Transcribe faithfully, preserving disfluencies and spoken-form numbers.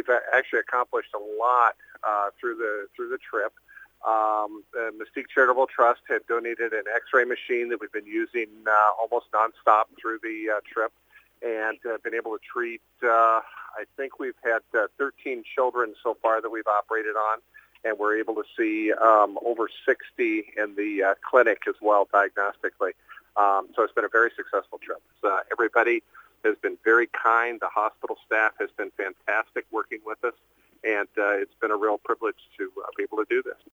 a- actually accomplished a lot uh, through the through the trip. Um, the Mystique Charitable Trust had donated an X-ray machine that we've been using uh, almost nonstop through the uh, trip, and uh, been able to treat. Uh, I think we've had uh, thirteen children so far that we've operated on, and we're able to see um, over sixty in the uh, clinic as well, diagnostically. Um, so it's been a very successful trip. Uh, everybody has been very kind. The hospital staff has been fantastic working with us, and uh, it's been a real privilege to uh, be able to do this.